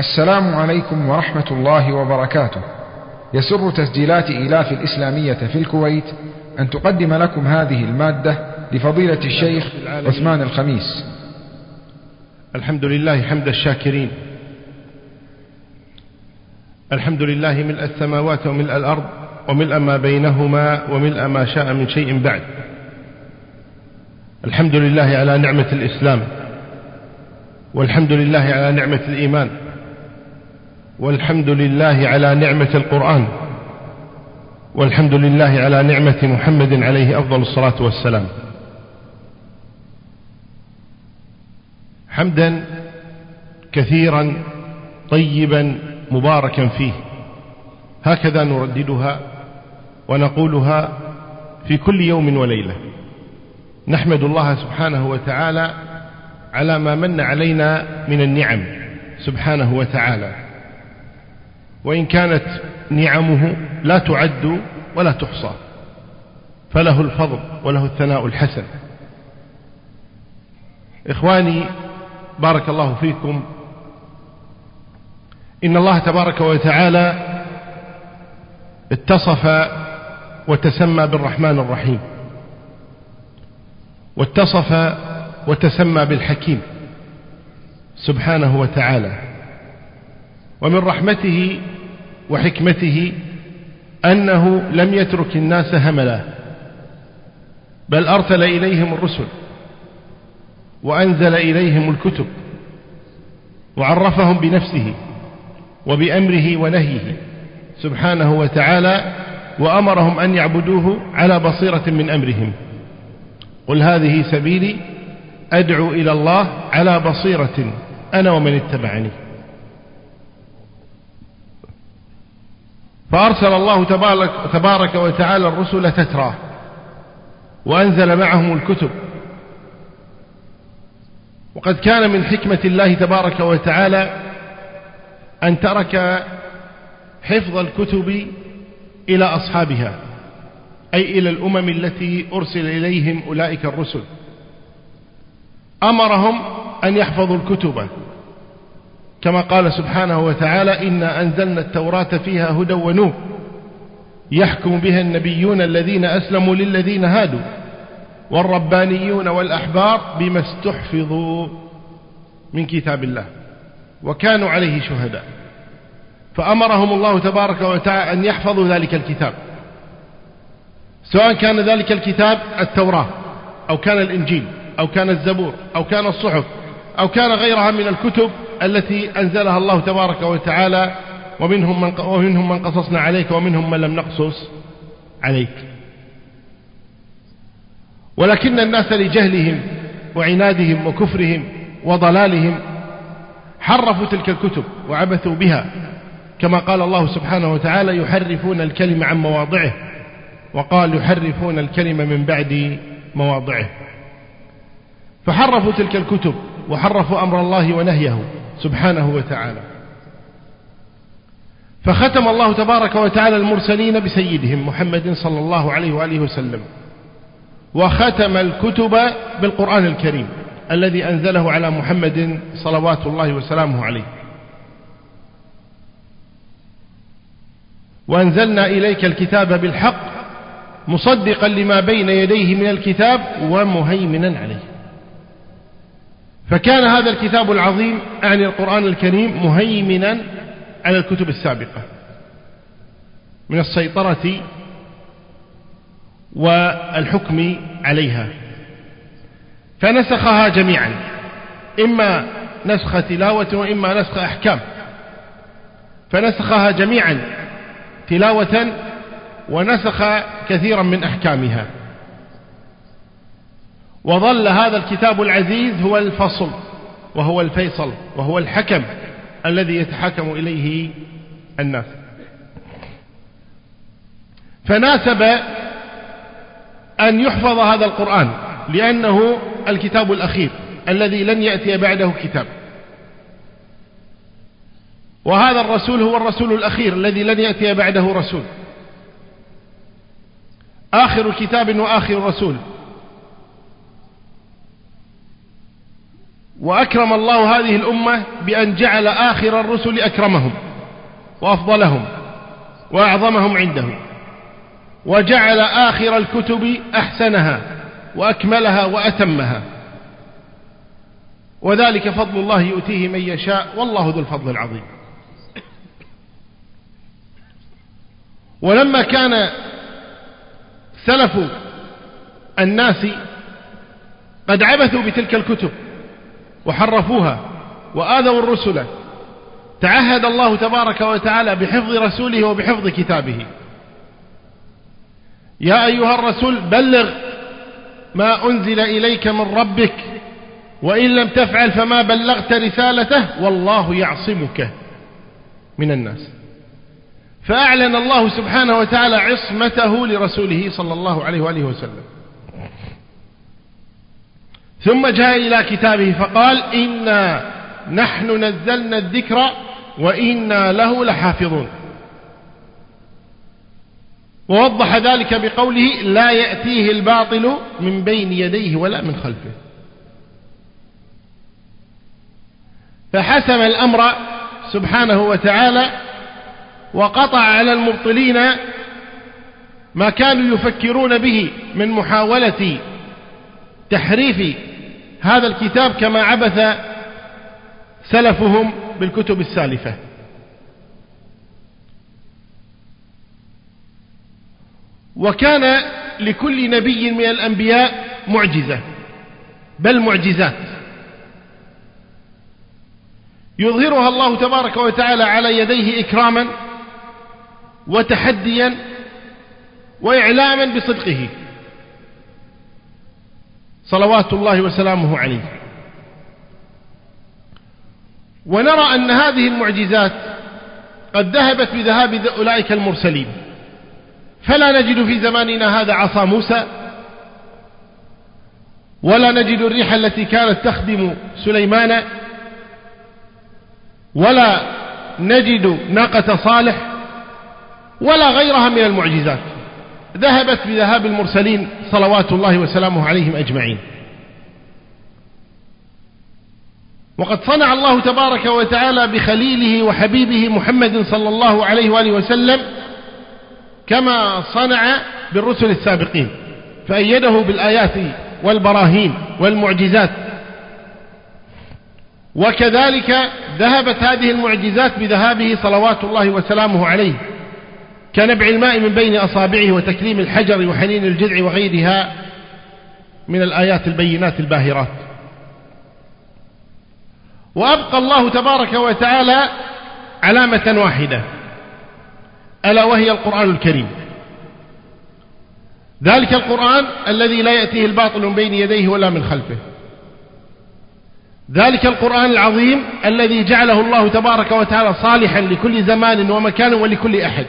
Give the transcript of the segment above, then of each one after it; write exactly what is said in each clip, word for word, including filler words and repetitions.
السلام عليكم ورحمة الله وبركاته. يسر تسجيلات إيلاف الإسلامية في الكويت أن تقدم لكم هذه المادة لفضيلة الشيخ عثمان الخميس. الحمد لله حمد الشاكرين، الحمد لله ملء السماوات وملء الأرض وملء ما بينهما وملء ما شاء من شيء بعد. الحمد لله على نعمة الإسلام، والحمد لله على نعمة الإيمان، والحمد لله على نعمة القرآن، والحمد لله على نعمة محمد عليه أفضل الصلاة والسلام. حمدا كثيرا طيبا مباركا فيه، هكذا نرددها ونقولها في كل يوم وليلة. نحمد الله سبحانه وتعالى على ما من علينا من النعم سبحانه وتعالى، وإن كانت نعمه لا تعد ولا تحصى، فله الفضل وله الثناء الحسن. إخواني بارك الله فيكم، إن الله تبارك وتعالى اتصف وتسمى بالرحمن الرحيم، واتصف وتسمى بالحكيم سبحانه وتعالى. ومن رحمته وحكمته أنه لم يترك الناس هملا، بل أرسل إليهم الرسل وأنزل إليهم الكتب وعرفهم بنفسه وبأمره ونهيه سبحانه وتعالى، وأمرهم أن يعبدوه على بصيرة من أمرهم. قل هذه سبيلي أدعو إلى الله على بصيرة أنا ومن اتبعني. فأرسل الله تبارك وتعالى الرسل تترى، وأنزل معهم الكتب. وقد كان من حكمة الله تبارك وتعالى أن ترك حفظ الكتب إلى أصحابها، أي إلى الأمم التي أرسل إليهم أولئك الرسل. أمرهم أن يحفظوا الكتب كما قال سبحانه وتعالى: إنا أنزلنا التوراة فيها هدى ونور يحكم بها النبيون الذين أسلموا للذين هادوا والربانيون والأحبار بما استحفظوا من كتاب الله وكانوا عليه شهداء. فأمرهم الله تبارك وتعالى أن يحفظوا ذلك الكتاب، سواء كان ذلك الكتاب التوراة أو كان الإنجيل أو كان الزبور أو كان الصحف أو كان غيرها من الكتب التي أنزلها الله تبارك وتعالى، ومنهم من, ومنهم من قصصنا عليك ومنهم من لم نقصص عليك. ولكن الناس لجهلهم وعنادهم وكفرهم وضلالهم حرفوا تلك الكتب وعبثوا بها، كما قال الله سبحانه وتعالى: يحرفون الكلم عن مواضعه، وقال يحرفون الكلم من بعد مواضعه. فحرفوا تلك الكتب وحرفوا أمر الله ونهيه سبحانه وتعالى. فختم الله تبارك وتعالى المرسلين بسيدهم محمد صلى الله عليه وآله وسلم، وختم الكتب بالقرآن الكريم الذي أنزله على محمد صلوات الله وسلامه عليه. وأنزلنا إليك الكتاب بالحق مصدقا لما بين يديه من الكتاب ومهيمنا عليه. فكان هذا الكتاب العظيم أعني القرآن الكريم مهيمنا على الكتب السابقة من السيطرة والحكم عليها، فنسخها جميعا، إما نسخ تلاوة وإما نسخ أحكام. فنسخها جميعا تلاوة ونسخ كثيرا من أحكامها. وظل هذا الكتاب العزيز هو الفصل وهو الفيصل وهو الحكم الذي يتحكم إليه الناس. فناسب أن يحفظ هذا القرآن لأنه الكتاب الأخير الذي لن يأتي بعده كتاب، وهذا الرسول هو الرسول الأخير الذي لن يأتي بعده رسول، آخر كتاب وآخر رسول. وأكرم الله هذه الأمة بأن جعل آخر الرسل أكرمهم وأفضلهم وأعظمهم عنده، وجعل آخر الكتب أحسنها وأكملها وأتمها، وذلك فضل الله يؤتيه من يشاء والله ذو الفضل العظيم. ولما كان سلف الناس قد عبثوا بتلك الكتب وحرفوها وآذوا الرسل، تعهد الله تبارك وتعالى بحفظ رسوله وبحفظ كتابه. يا أيها الرسول بلغ ما أنزل إليك من ربك وإن لم تفعل فما بلغت رسالته والله يعصمك من الناس. فأعلن الله سبحانه وتعالى عصمته لرسوله صلى الله عليه وآله وسلم، ثم جاء إلى كتابه فقال إنا نحن نزلنا الذكر وإنا له لحافظون، ووضح ذلك بقوله لا يأتيه الباطل من بين يديه ولا من خلفه. فحسم الأمر سبحانه وتعالى وقطع على المبطلين ما كانوا يفكرون به من محاولة تحريف هذا الكتاب كما عبث سلفهم بالكتب السالفة. وكان لكل نبي من الأنبياء معجزة بل معجزات يظهرها الله تبارك وتعالى على يديه إكراما وتحديا وإعلاما بصدقه صلوات الله وسلامه عليه. ونرى أن هذه المعجزات قد ذهبت بذهاب أولئك المرسلين، فلا نجد في زماننا هذا عصا موسى، ولا نجد الريح التي كانت تخدم سليمان، ولا نجد ناقة صالح، ولا غيرها من المعجزات، ذهبت بذهاب المرسلين صلوات الله وسلامه عليهم أجمعين. وقد صنع الله تبارك وتعالى بخليله وحبيبه محمد صلى الله عليه وآله وسلم كما صنع بالرسل السابقين، فأيده بالآيات والبراهين والمعجزات. وكذلك ذهبت هذه المعجزات بذهابه صلوات الله وسلامه عليه كنبع الماء من بين أصابعه وتكليم الحجر وحنين الجذع وغيرها من الآيات البينات الباهرات. وأبقى الله تبارك وتعالى علامة واحدة ألا وهي القرآن الكريم، ذلك القرآن الذي لا يأتيه الباطل من بين يديه ولا من خلفه، ذلك القرآن العظيم الذي جعله الله تبارك وتعالى صالحا لكل زمان ومكان ولكل أحد.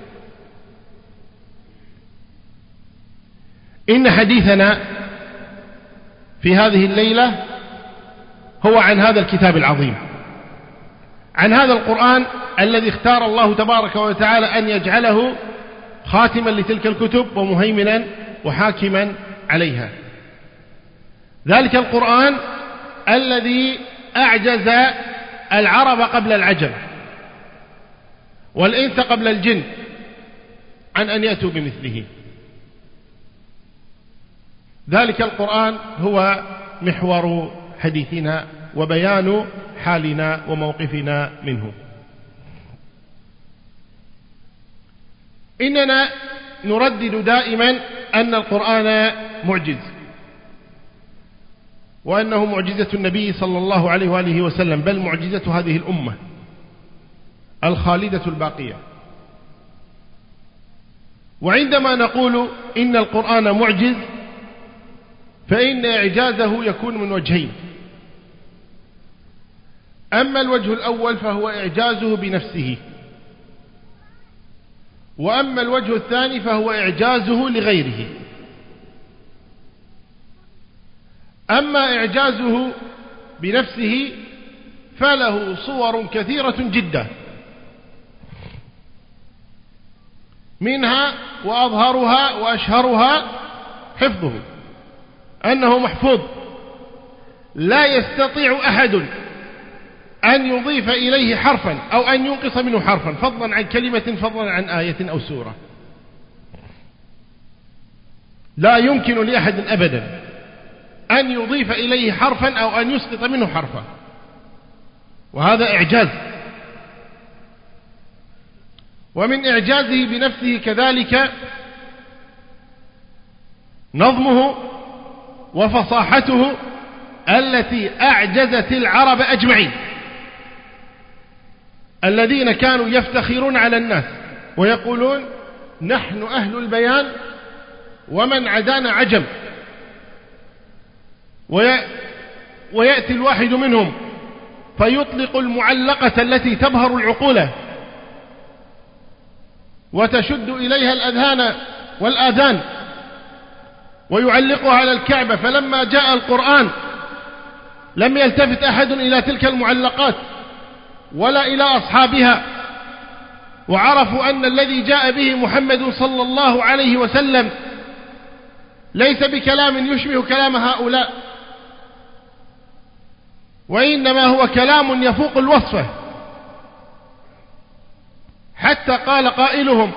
إن حديثنا في هذه الليلة هو عن هذا الكتاب العظيم، عن هذا القرآن الذي اختار الله تبارك وتعالى أن يجعله خاتما لتلك الكتب ومهيمنا وحاكما عليها. ذلك القرآن الذي أعجز العرب قبل العجم والإنس قبل الجن عن أن يأتوا بمثله. ذلك القرآن هو محور حديثنا وبيان حالنا وموقفنا منه. إننا نردد دائما أن القرآن معجز، وأنه معجزة النبي صلى الله عليه وآله وسلم، بل معجزة هذه الأمة الخالدة الباقية. وعندما نقول إن القرآن معجز فإن إعجازه يكون من وجهين: أما الوجه الأول فهو إعجازه بنفسه، وأما الوجه الثاني فهو إعجازه لغيره. أما إعجازه بنفسه فله صور كثيرة جدا، منها وأظهرها وأشهرها حفظه، أنه محفوظ لا يستطيع أحد أن يضيف إليه حرفا أو أن ينقص منه حرفا، فضلا عن كلمة، فضلا عن آية أو سورة. لا يمكن لأحد أبدا أن يضيف إليه حرفا أو أن يسقط منه حرفا، وهذا إعجاز. ومن إعجازه بنفسه كذلك نظمه وفصاحته التي أعجزت العرب أجمعين، الذين كانوا يفتخرون على الناس ويقولون نحن أهل البيان ومن عدانا عجم. ويأتي الواحد منهم فيطلق المعلقة التي تبهر العقول وتشد إليها الأذهان والآذان ويعلقها على الكعبة، فلما جاء القرآن لم يلتفت أحد إلى تلك المعلقات ولا إلى أصحابها، وعرفوا أن الذي جاء به محمد صلى الله عليه وسلم ليس بكلام يشبه كلام هؤلاء، وإنما هو كلام يفوق الوصف، حتى قال قائلهم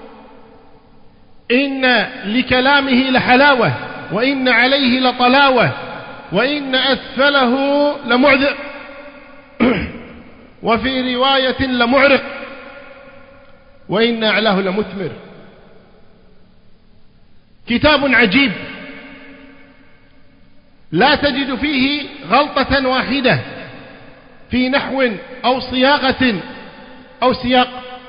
إن لكلامه لحلاوة وإن عليه لطلاوة وإن أسفله لمعذر وفي رواية لمعرق وإن أعلاه لمثمر. كتاب عجيب لا تجد فيه غلطة واحدة في نحو أو صياغة أو سياق.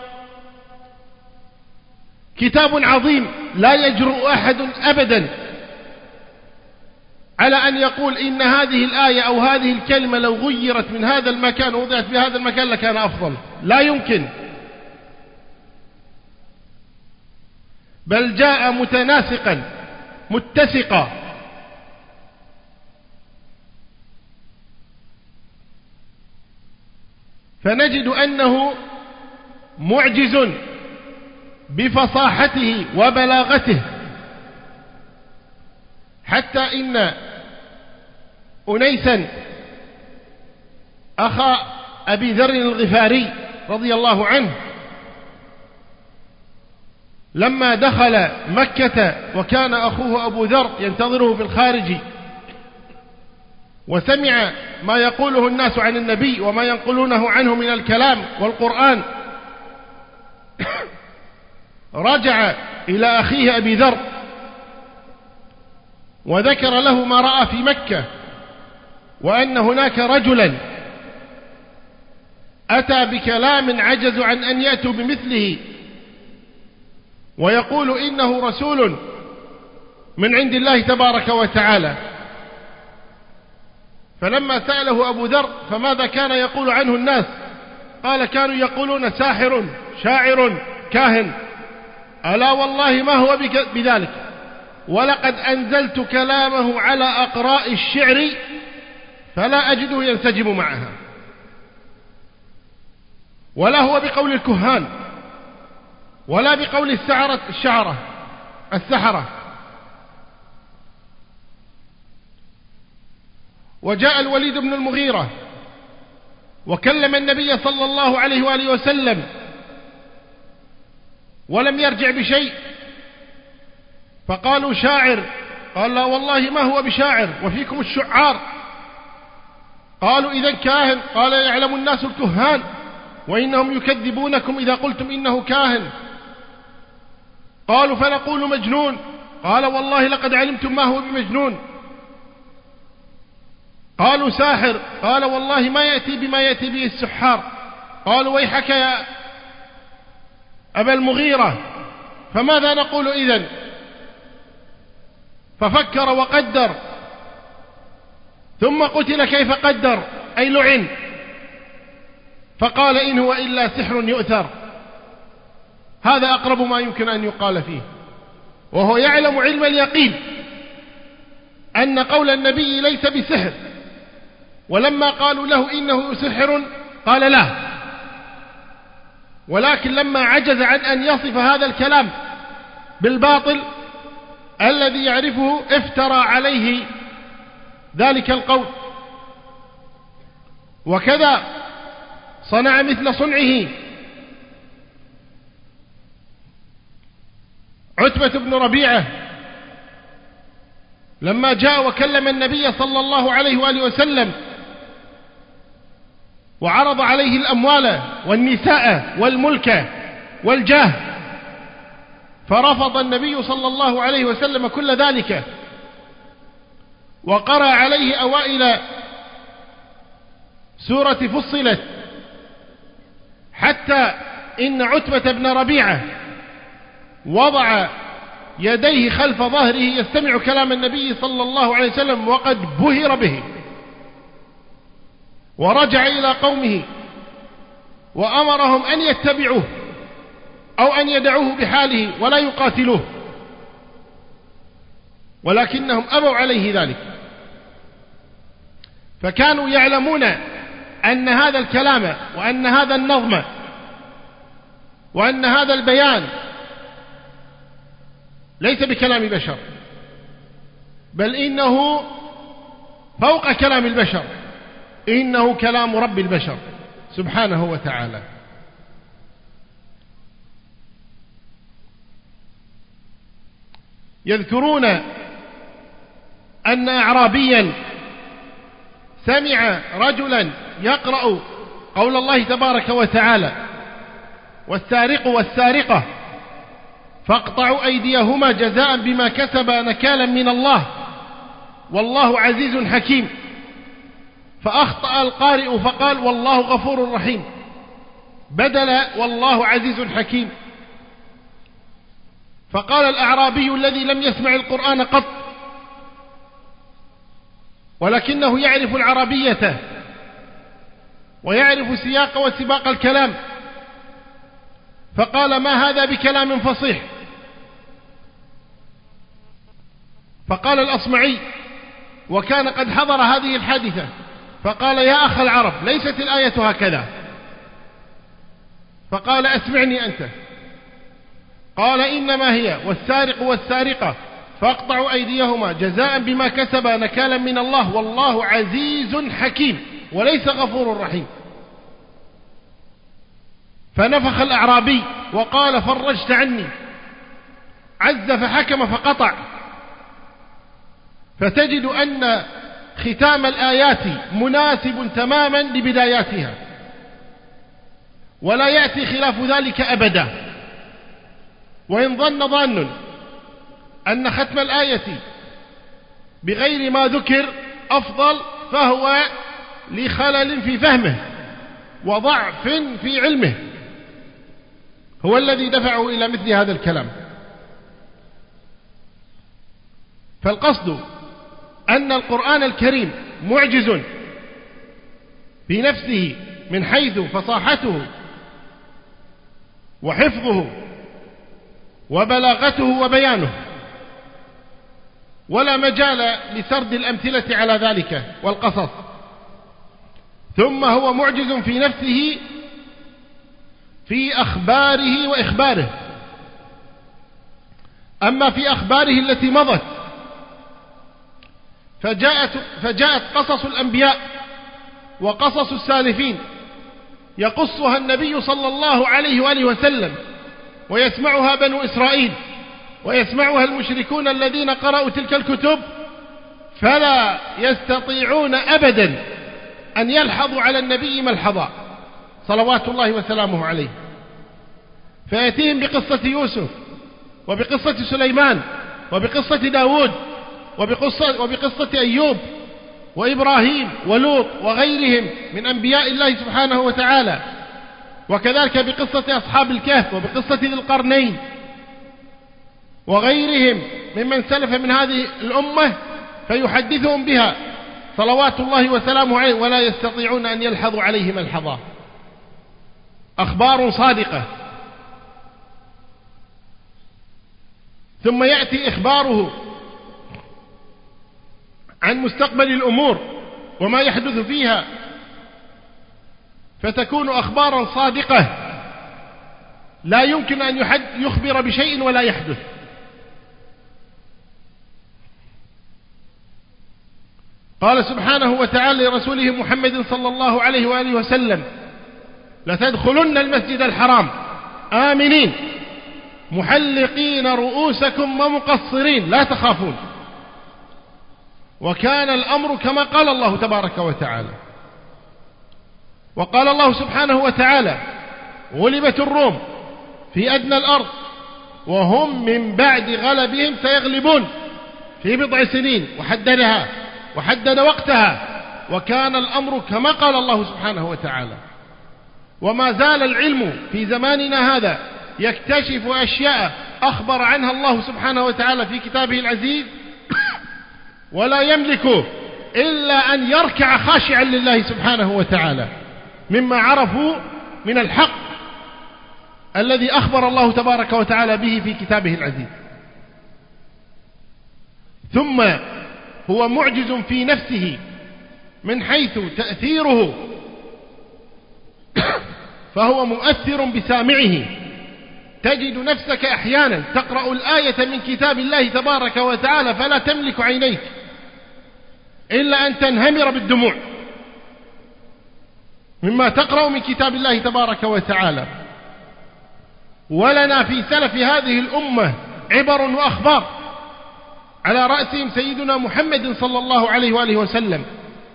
كتاب عظيم لا يجرؤ أحد أبدا على أن يقول إن هذه الآية أو هذه الكلمة لو غيرت من هذا المكان ووضعت في هذا المكان لكان أفضل، لا يمكن، بل جاء متناسقا متسقا. فنجد أنه معجز بفصاحته وبلاغته، حتى إن أنيسا أخا أبي ذر الغفاري رضي الله عنه لما دخل مكة وكان أخوه أبو ذر ينتظره في الخارج وسمع ما يقوله الناس عن النبي وما ينقلونه عنه من الكلام والقرآن، رجع إلى أخيه أبي ذر وذكر له ما رأى في مكة، وأن هناك رجلا أتى بكلام عجزوا عن أن يأتوا بمثله، ويقول إنه رسول من عند الله تبارك وتعالى. فلما سأله أبو ذر فماذا كان يقول عنه الناس؟ قال كانوا يقولون ساحر شاعر كاهن، ألا والله ما هو بذلك، ولقد أنزلت كلامه على أقراء الشعر فلا أجده ينسجم معها، ولا هو بقول الكهان ولا بقول السحرة الشعرة السحرة. وجاء الوليد بن المغيرة وكلم النبي صلى الله عليه وآله وسلم ولم يرجع بشيء، فقالوا شاعر، قال لا والله ما هو بشاعر وفيكم الشعار. قالوا إذا كاهن، قال يعلم الناس الكهان وإنهم يكذبونكم إذا قلتم إنه كاهن. قالوا فنقول مجنون، قال والله لقد علمتم ما هو بمجنون. قالوا ساحر، قال والله ما يأتي بما يأتي به السحار. قالوا ويحك يا أبا المغيرة، فماذا نقول إذن؟ ففكر وقدر، ثم قتل كيف قدر، أي لعن، فقال إن هو إلا سحر يؤثر. هذا أقرب ما يمكن أن يقال فيه، وهو يعلم علم اليقين أن قول النبي ليس بسحر، ولما قالوا له إنه سحر قال لا، ولكن لما عجز عن أن يصف هذا الكلام بالباطل الذي يعرفه افترى عليه ذلك القول وكذا صنع مثل صنعه عتبة بن ربيعة لما جاء وكلم النبي صلى الله عليه وآله وسلم وعرض عليه الأموال والنساء والملك والجاه، فرفض النبي صلى الله عليه وسلم كل ذلك، وقرأ عليه أوائل سورة فصلت، حتى إن عتبة بن ربيعة وضع يديه خلف ظهره يستمع كلام النبي صلى الله عليه وسلم وقد بهر به، ورجع إلى قومه وأمرهم أن يتبعوه أو أن يدعوه بحاله ولا يقاتلوه، ولكنهم أبوا عليه ذلك، فكانوا يعلمون أن هذا الكلام وأن هذا النظم وأن هذا البيان ليس بكلام بشر، بل إنه فوق كلام البشر، إنه كلام رب البشر سبحانه وتعالى. يذكرون أن أعرابيا سمع رجلا يقرأ قول الله تبارك وتعالى: والسارق والسارقة فاقطعوا أيديهما جزاء بما كسبا نكالا من الله والله عزيز حكيم، فأخطأ القارئ فقال: والله غفور رحيم، بدل والله عزيز حكيم. فقال الأعرابي الذي لم يسمع القرآن قط ولكنه يعرف العربية ويعرف سياق وسباق الكلام، فقال: ما هذا بكلام فصيح؟ فقال الأصمعي وكان قد حضر هذه الحادثة، فقال: يا أخ العرب، ليست الآية هكذا. فقال: أسمعني أنت. قال: إنما هي والسارق والسارقة فاقطعوا أيديهما جزاء بما كسبا نكالا من الله والله عزيز حكيم وليس غفور رحيم. فنفخ الأعرابي وقال: فرجت عني، عز فحكم فقطع. فتجد أن ختام الآيات مناسب تماما لبداياتها، ولا يأتي خلاف ذلك أبدا. وإن ظن ظان أن ختم الآية بغير ما ذكر أفضل، فهو لخلل في فهمه وضعف في علمه هو الذي دفعه إلى مثل هذا الكلام. فالقصد أن القرآن الكريم معجز في نفسه من حيث فصاحته وحفظه وبلاغته وبيانه، ولا مجال لسرد الأمثلة على ذلك والقصص. ثم هو معجز في نفسه في أخباره وإخباره. أما في أخباره التي مضت فجاءت, فجاءت قصص الأنبياء وقصص السالفين يقصها النبي صلى الله عليه وآله وسلم، ويسمعها بنو إسرائيل ويسمعها المشركون الذين قرأوا تلك الكتب، فلا يستطيعون أبدا أن يلحظوا على النبي ملحظا صلوات الله وسلامه عليه. فيأتيهم بقصة يوسف وبقصة سليمان وبقصة داود وبقصة, وبقصة أيوب وإبراهيم ولوط وغيرهم من أنبياء الله سبحانه وتعالى، وكذلك بقصة أصحاب الكهف وبقصة ذي القرنين وغيرهم ممن سلف من هذه الأمة، فيحدثهم بها صلوات الله وسلامه عليه، ولا يستطيعون أن يلحظوا عليه ملحظا. أخبار صادقة. ثم يأتي إخباره عن مستقبل الأمور وما يحدث فيها، فتكون أخبارا صادقة لا يمكن أن يخبر بشيء ولا يحدث. قال سبحانه وتعالى لرسوله محمد صلى الله عليه وآله وسلم: لتدخلن المسجد الحرام آمنين محلقين رؤوسكم ومقصرين لا تخافون. وكان الأمر كما قال الله تبارك وتعالى. وقال الله سبحانه وتعالى: غلبت الروم في أدنى الأرض وهم من بعد غلبهم سيغلبون في بضع سنين، وحددها وحدد وقتها، وكان الأمر كما قال الله سبحانه وتعالى. وما زال العلم في زماننا هذا يكتشف أشياء أخبر عنها الله سبحانه وتعالى في كتابه العزيز، ولا يملك إلا أن يركع خاشعا لله سبحانه وتعالى مما عرفوا من الحق الذي أخبر الله تبارك وتعالى به في كتابه العزيز. ثم هو معجز في نفسه من حيث تأثيره، فهو مؤثر بسامعه. تجد نفسك أحيانا تقرأ الآية من كتاب الله تبارك وتعالى فلا تملك عينيك إلا أن تنهمر بالدموع مما تقرأ من كتاب الله تبارك وتعالى. ولنا في سلف هذه الأمة عبر وأخبار، على رأسهم سيدنا محمد صلى الله عليه وآله وسلم،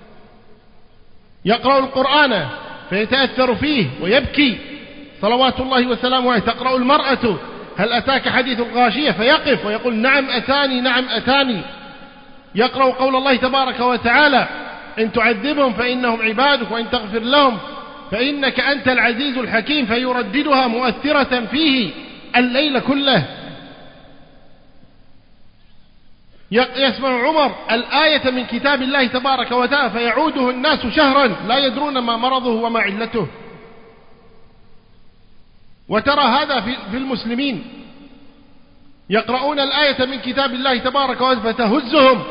يقرأ القرآن فيتأثر فيه ويبكي صلوات الله وسلامه عليه. تقرأ المرأة: هل أتاك حديث الغاشية؟ فيقف ويقول: نعم أتاني نعم أتاني. يقرأ قول الله تبارك وتعالى: إن تعذبهم فإنهم عبادك وإن تغفر لهم فإنك أنت العزيز الحكيم، فيرددها مؤثرة فيه الليل كله. يسمع عمر الآية من كتاب الله تبارك وتعالى فيعوده الناس شهرا لا يدرون ما مرضه وما علته. وترى هذا في المسلمين يقرؤون الآية من كتاب الله تبارك وتعالى فتهزهم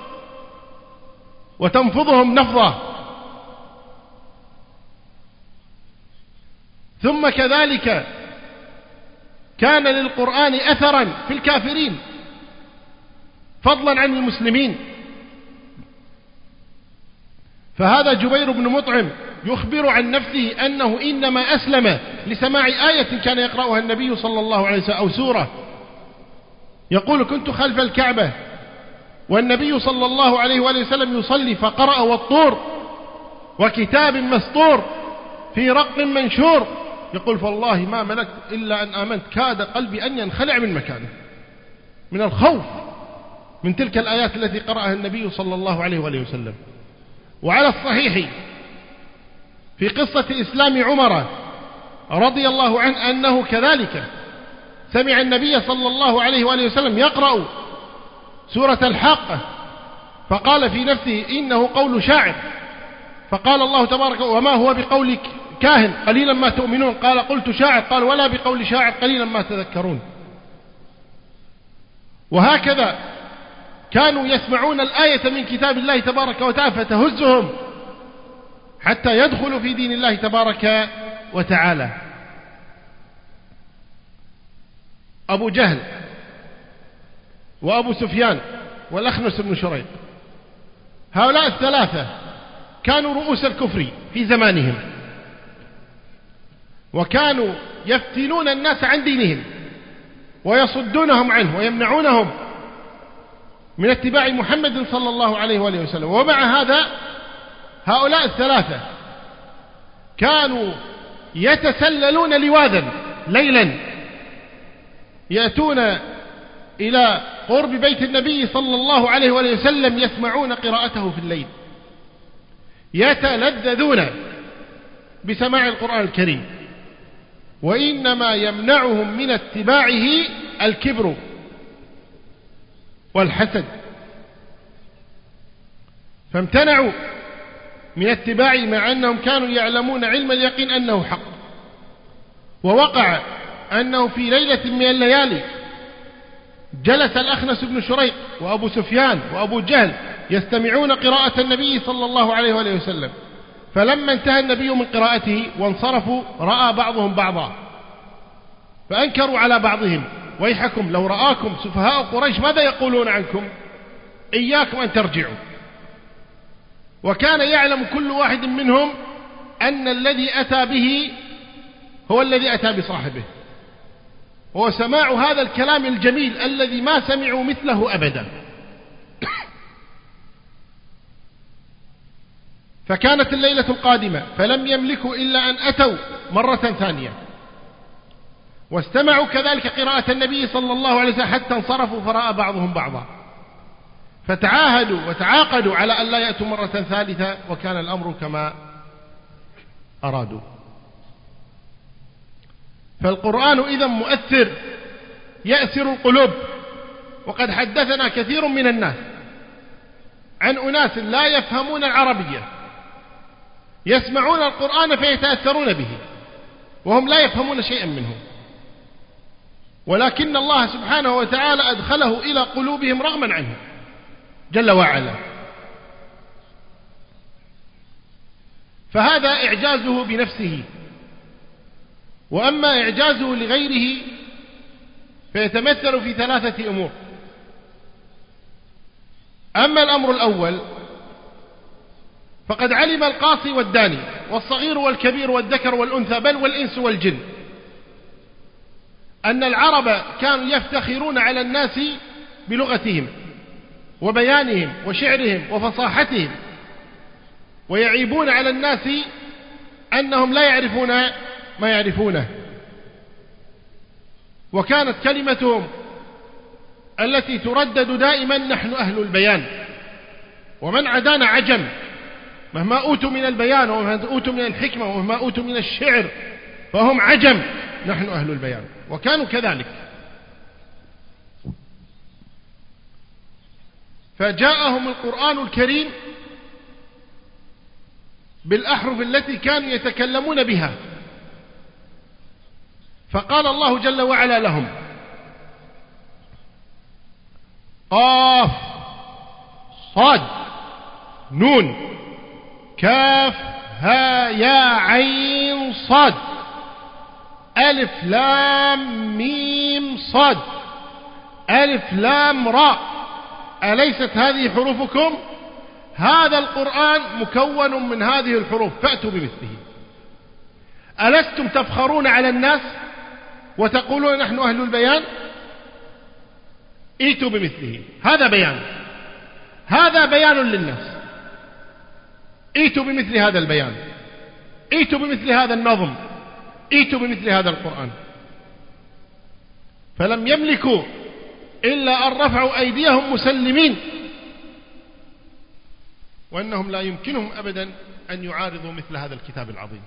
وتنفضهم نفضة. ثم كذلك كان للقرآن أثرا في الكافرين فضلا عن المسلمين. فهذا جبير بن مطعم يخبر عن نفسه أنه إنما أسلم لسماع آية كان يقرأها النبي صلى الله عليه وسلم أو سورة. يقول: كنت خلف الكعبة والنبي صلى الله عليه وآله وسلم يصلي فقرأ: والطور وكتاب مسطور في رق منشور. يقول: فالله ما ملكت إلا أن آمنت، كاد قلبي أن ينخلع من مكانه من الخوف من تلك الآيات التي قرأها النبي صلى الله عليه وآله وسلم. وعلى الصحيح في قصة إسلام عمر رضي الله عنه أنه كذلك سمع النبي صلى الله عليه وآله وسلم يقرأ سورة الحاقة فقال في نفسه: إنه قول شاعر. فقال الله تبارك: وما هو بقول كاهن قليلا ما تؤمنون. قال: قلت شاعر. قال: ولا بقول شاعر قليلا ما تذكرون. وهكذا كانوا يسمعون الآية من كتاب الله تبارك وتعالى فتهزهم حتى يدخلوا في دين الله تبارك وتعالى. أبو جهل وأبو سفيان والأخنس بن شريق، هؤلاء الثلاثة كانوا رؤوس الكفر في زمانهم، وكانوا يفتنون الناس عن دينهم ويصدونهم عنه ويمنعونهم من اتباع محمد صلى الله عليه وآله وسلم. ومع هذا هؤلاء الثلاثة كانوا يتسللون لواذا ليلا، يأتون إلى قرب بيت النبي صلى الله عليه وآله وسلم يسمعون قراءته في الليل، يتلذذون بسماع القرآن الكريم، وإنما يمنعهم من اتباعه الكبر والحسد، فامتنعوا من اتباعه مع أنهم كانوا يعلمون علم اليقين أنه حق. ووقع أنه في ليلة من الليالي جلس الأخنس بن شريق وأبو سفيان وأبو جهل يستمعون قراءة النبي صلى الله عليه وآله وسلم، فلما انتهى النبي من قراءته وانصرفوا رأى بعضهم بعضا فأنكروا على بعضهم: ويحكم لو رآكم سفهاء قريش ماذا يقولون عنكم؟ إياكم أن ترجعوا. وكان يعلم كل واحد منهم أن الذي أتى به هو الذي أتى بصاحبه، هو سماع هذا الكلام الجميل الذي ما سمعوا مثله أبدا. فكانت الليلة القادمة فلم يملكوا إلا أن أتوا مرة ثانية واستمعوا كذلك قراءة النبي صلى الله عليه وسلم حتى انصرفوا فرأى بعضهم بعضا، فتعاهدوا وتعاقدوا على أن لا يأتوا مرة ثالثة، وكان الأمر كما أرادوا. فالقرآن إذن مؤثر يأسر القلوب. وقد حدثنا كثير من الناس عن أناس لا يفهمون العربية يسمعون القرآن فيتأثرون به وهم لا يفهمون شيئا منه، ولكن الله سبحانه وتعالى أدخله إلى قلوبهم رغما عنه جل وعلا. فهذا إعجازه بنفسه. وأما إعجازه لغيره فيتمثل في ثلاثة أمور. أما الأمر الأول فقد علم القاصي والداني والصغير والكبير والذكر والأنثى بل والإنس والجن أن العرب كانوا يفتخرون على الناس بلغتهم وبيانهم وشعرهم وفصاحتهم، ويعيبون على الناس أنهم لا يعرفون ما يعرفونه. وكانت كلمتهم التي تردد دائما نحن أهل البيان، ومن عدانا عجم، مهما أوتوا من البيان ومهما أوتوا من الحكمة ومهما أوتوا من الشعر فهم عجم، نحن أهل البيان. وكانوا كذلك. فجاءهم القرآن الكريم بالأحرف التي كانوا يتكلمون بها، فقال الله جل وعلا لهم: قاف صاد نون كاف ها يا عين صاد ألف لام ميم صاد ألف لام راء أليست هذه حروفكم؟ هذا القرآن مكون من هذه الحروف فأتوا بمثله. ألستم تفخرون على الناس وتقولون نحن أهل البيان؟ ائتوا بمثله. هذا بيان، هذا بيان للناس. ائتوا بمثل هذا البيان، ائتوا بمثل هذا النظم، ائتوا بمثل هذا القرآن. فلم يملكوا إلا أن رفعوا أيديهم مسلمين، وأنهم لا يمكنهم أبدا أن يعارضوا مثل هذا الكتاب العظيم.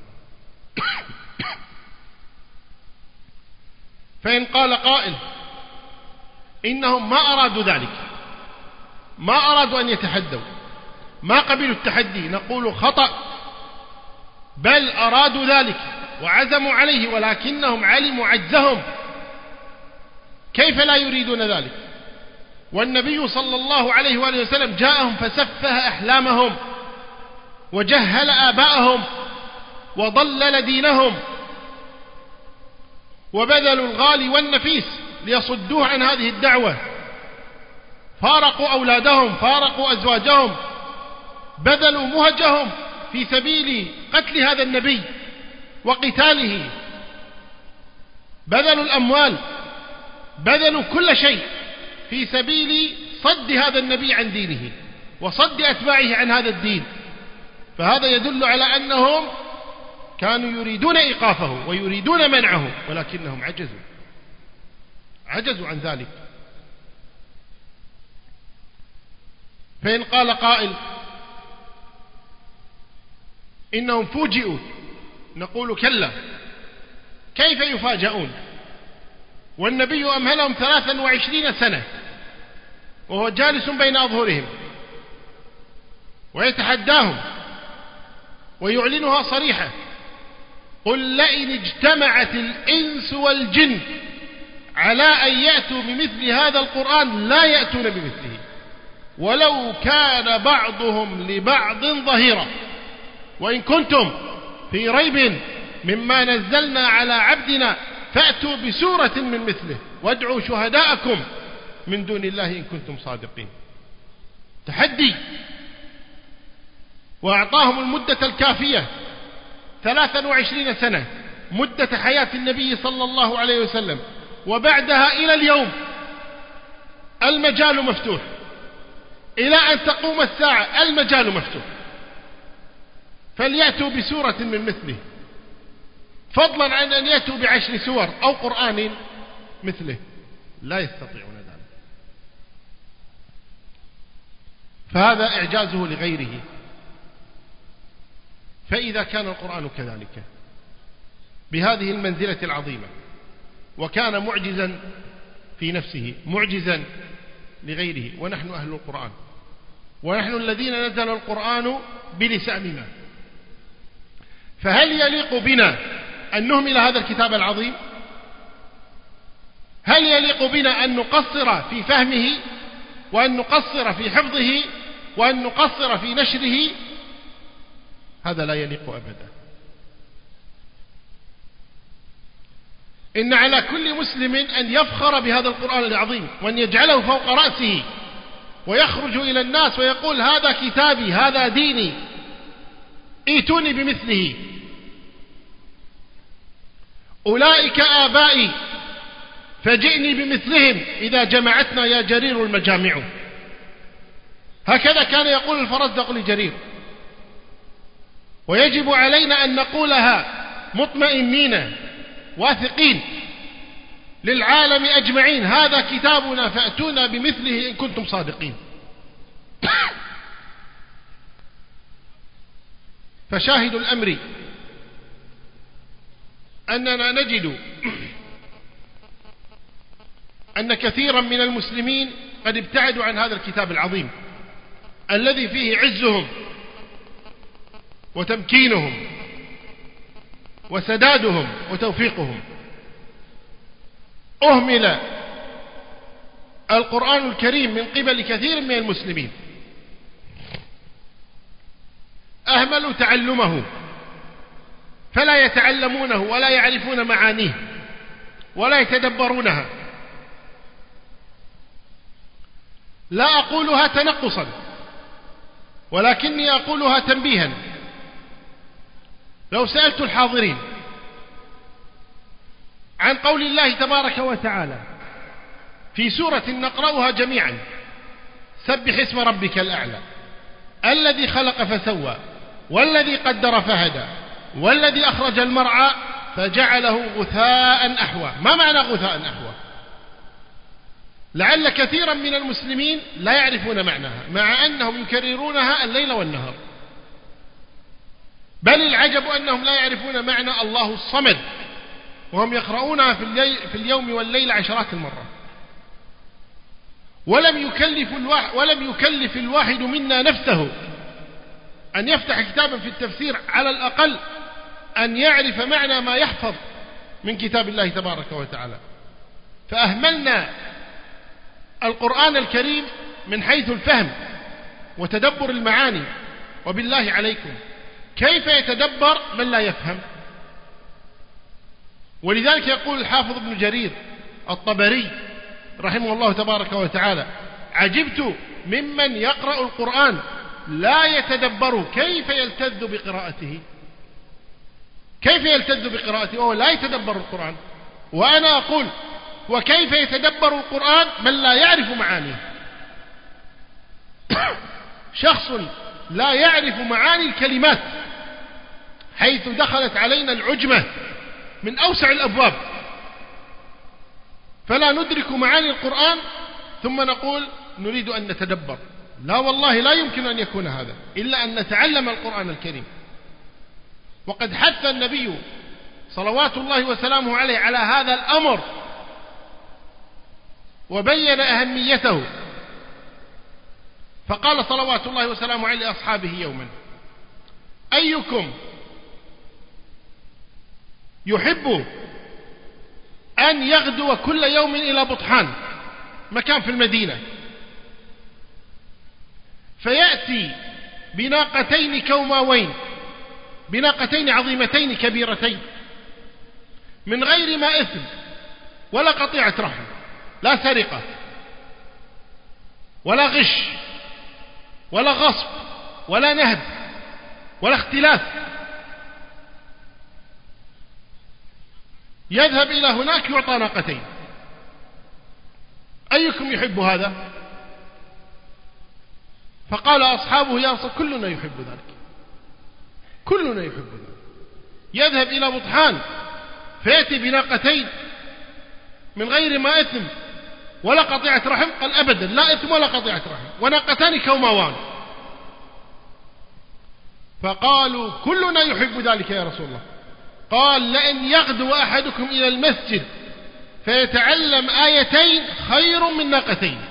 فإن قال قائل إنهم ما أرادوا ذلك، ما أرادوا أن يتحدوا، ما قبلوا التحدي، نقول خطأ، بل أرادوا ذلك وعزموا عليه، ولكنهم علموا عجزهم. كيف لا يريدون ذلك والنبي صلى الله عليه وآله وسلم جاءهم فسفه أحلامهم وجهل آباءهم وضلل دينهم، وبذلوا الغالي والنفيس ليصدوه عن هذه الدعوة، فارقوا أولادهم، فارقوا أزواجهم، بذلوا مهجهم في سبيل قتل هذا النبي وقتاله، بذلوا الأموال، بذلوا كل شيء في سبيل صد هذا النبي عن دينه وصد أتباعه عن هذا الدين. فهذا يدل على أنهم كانوا يريدون إيقافه ويريدون منعه، ولكنهم عجزوا عجزوا عن ذلك. فإن قال قائل إنهم فوجئوا، نقول كلا، كيف يفاجؤون والنبي أمهلهم ثلاثا وعشرين سنة وهو جالس بين أظهرهم ويتحداهم ويعلنها صريحة: قل لئن اجتمعت الإنس والجن على أن يأتوا بمثل هذا القرآن لا يأتون بمثله ولو كان بعضهم لبعض ظهيرا وإن كنتم في ريب مما نزلنا على عبدنا فأتوا بسورة من مثله وادعوا شهداءكم من دون الله إن كنتم صادقين. تحدي وأعطاهم المدة الكافية ثلاثا وعشرين سنة مدة حياة النبي صلى الله عليه وسلم، وبعدها إلى اليوم المجال مفتوح إلى أن تقوم الساعة، المجال مفتوح، فليأتوا بسورة من مثله، فضلا عن أن يأتوا بعشر سور أو قرآن مثله، لا يستطيعون ذلك. فهذا إعجازه لغيره. فإذا كان القرآن كذلك بهذه المنزلة العظيمة، وكان معجزا في نفسه معجزا لغيره، ونحن أهل القرآن، ونحن الذين نزل القرآن بلساننا، فهل يليق بنا أن نهمل هذا الكتاب العظيم؟ هل يليق بنا أن نقصر في فهمه، وأن نقصر في حفظه، وأن نقصر في نشره؟ هذا لا يليق أبدا. إن على كل مسلم أن يفخر بهذا القرآن العظيم، وأن يجعله فوق رأسه، ويخرج إلى الناس ويقول هذا كتابي، هذا ديني، ائتوني بمثله، أولئك آبائي فجئني بمثلهم إذا جمعتنا يا جرير المجامع. هكذا كان يقول الفرزدق لجرير، ويجب علينا أن نقولها مطمئنين واثقين للعالم أجمعين، هذا كتابنا فأتونا بمثله إن كنتم صادقين. فشاهد الأمر أننا نجد أن كثيرا من المسلمين قد ابتعدوا عن هذا الكتاب العظيم الذي فيه عزهم وتمكينهم وسدادهم وتوفيقهم. أهمل القرآن الكريم من قبل كثير من المسلمين، أهملوا تعلمه، فلا يتعلمونه ولا يعرفون معانيه ولا يتدبرونها. لا أقولها تنقصا، ولكني أقولها تنبيها. لو سألت الحاضرين عن قول الله تبارك وتعالى في سورة نقرأها جميعا: سبح اسم ربك الأعلى الذي خلق فسوى والذي قدر فهدى والذي أخرج المرعى فجعله غثاء أحوى. ما معنى غثاء أحوى؟ لعل كثيرا من المسلمين لا يعرفون معناها، مع أنهم يكررونها الليل والنهار، بل العجب أنهم لا يعرفون معنى الله الصمد، وهم يقرؤونها في اليوم والليل عشرات المرات. ولم يكلف الواحد, ولم يكلف الواحد منا نفسه أن يفتح كتابا في التفسير على الأقل أن يعرف معنى ما يحفظ من كتاب الله تبارك وتعالى. فأهملنا القرآن الكريم من حيث الفهم وتدبر المعاني. وبالله عليكم، كيف يتدبر من لا يفهم؟ ولذلك يقول الحافظ ابن جرير الطبري رحمه الله تبارك وتعالى: عجبت ممن يقرأ القرآن لا يتدبر كيف يلتذ بقراءته. كيف يلتذ بقراءته وهو لا يتدبر القرآن؟ وأنا أقول: وكيف يتدبر القرآن من لا يعرف معانيه؟ شخص لا يعرف معاني الكلمات، حيث دخلت علينا العجمة من أوسع الأبواب، فلا ندرك معاني القرآن ثم نقول نريد أن نتدبر. لا والله، لا يمكن أن يكون هذا إلا أن نتعلم القرآن الكريم. وقد حث النبي صلوات الله وسلامه عليه على هذا الأمر وبين أهميته، فقال صلوات الله وسلامه عليه لأصحابه يوما: أيكم يحب أن يغدو كل يوم إلى بطحان، مكان في المدينة، فيأتي بناقتين كوماوين، بناقتين عظيمتين كبيرتين، من غير ما إثم ولا قطيعة رحم، لا سرقة ولا غش ولا غصب ولا نهب ولا اختلاف، يذهب إلى هناك يعطى ناقتين. أيكم يحب هذا؟ فقال أصحابه يا رسول كلنا يحب ذلك، كلنا يحب ذلك. يذهب إلى بطحان فيأتي بناقتين من غير ما إثم ولا قطيعة رحم، قال أبدا لا إثم ولا قطيعة رحم، وناقتان كوماوان. فقالوا كلنا يحب ذلك يا رسول الله. قال لأن يغدو أحدكم إلى المسجد فيتعلم آيتين خير من ناقتين،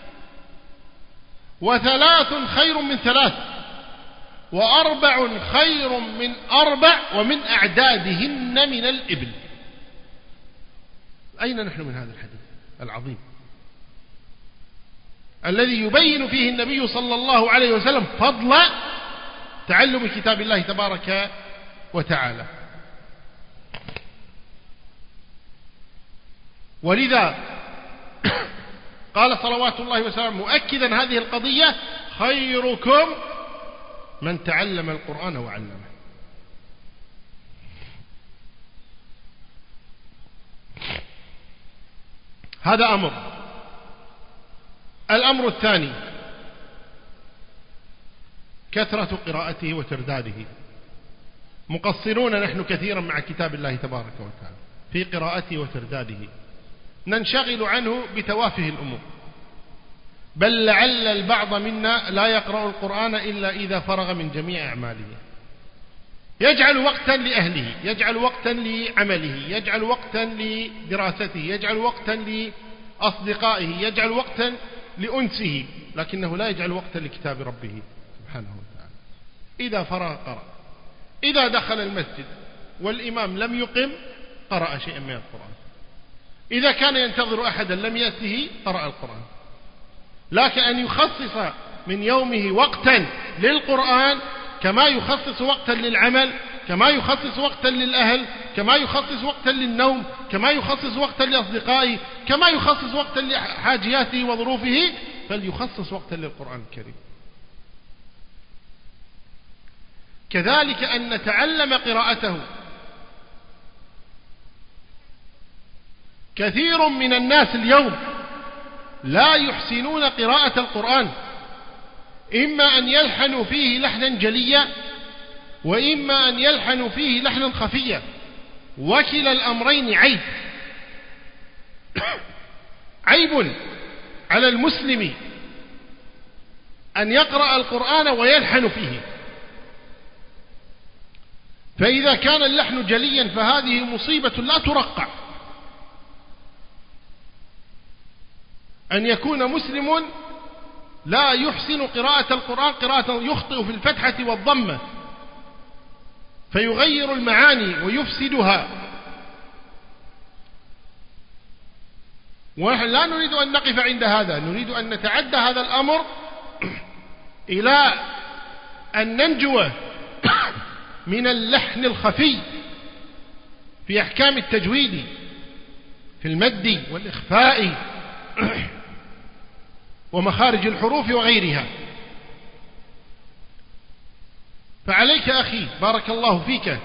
وثلاث خير من ثلاث، وأربع خير من أربع، ومن أعدادهن من الإبل. أين نحن من هذا الحديث العظيم الذي يبين فيه النبي صلى الله عليه وسلم فضل تعلم كتاب الله تبارك وتعالى؟ ولذا قال صلوات الله وسلامه مؤكدا هذه القضية: خيركم من تعلم القرآن وعلمه. هذا أمر. الأمر الثاني كثرة قراءته وترداده. مقصرون نحن كثيرا مع كتاب الله تبارك وتعالى في قراءته وترداده، ننشغل عنه بتوافه الأمور، بل لعل البعض منا لا يقرأ القرآن إلا إذا فرغ من جميع أعماله، يجعل وقتا لأهله، يجعل وقتا لعمله، يجعل وقتا لدراسته، يجعل وقتا لأصدقائه، يجعل وقتا لأنسه، لكنه لا يجعل وقتا لكتاب ربه سبحانه وتعالى. إذا فرغ قرأ، إذا دخل المسجد والإمام لم يقم قرأ شيئا من القرآن، إذا كان ينتظر أحدا لم يأته قرأ القرآن. لكن أن يخصص من يومه وقتا للقرآن كما يخصص وقتا للعمل، كما يخصص وقتا للأهل، كما يخصص وقتا للنوم، كما يخصص وقتا لأصدقائه، كما يخصص وقتا لحاجياته وظروفه، فليخصص وقتا للقرآن الكريم. كذلك أن نتعلم قراءته. كثير من الناس اليوم لا يحسنون قراءة القرآن، إما أن يلحنوا فيه لحنا جليا، وإما أن يلحنوا فيه لحنا خفيا، وكلا الأمرين عيب. عيب على المسلم أن يقرأ القرآن ويلحن فيه، فإذا كان اللحن جليا فهذه مصيبة لا ترقع. أن يكون مسلم لا يحسن قراءة القرآن قراءة يخطئ في الفتحة والضمة فيغير المعاني ويفسدها. ونحن لا نريد أن نقف عند هذا، نريد أن نتعدى هذا الأمر إلى أن ننجو من اللحن الخفي في أحكام التجويد، في المد والإخفاء ومخارج الحروف وغيرها. فعليك أخي بارك الله فيك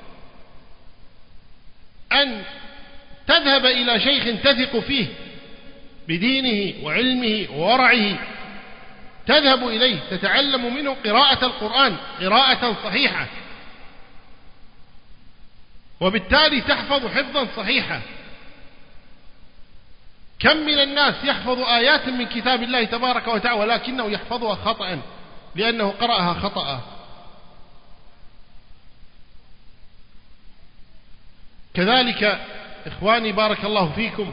أن تذهب إلى شيخ تثق فيه بدينه وعلمه وورعه، تذهب إليه تتعلم منه قراءة القرآن قراءة صحيحة، وبالتالي تحفظ حفظا صحيحا. كم من الناس يحفظ آيات من كتاب الله تبارك وتعالى ولكنه يحفظها خطأ لأنه قرأها خطأ. كذلك إخواني بارك الله فيكم،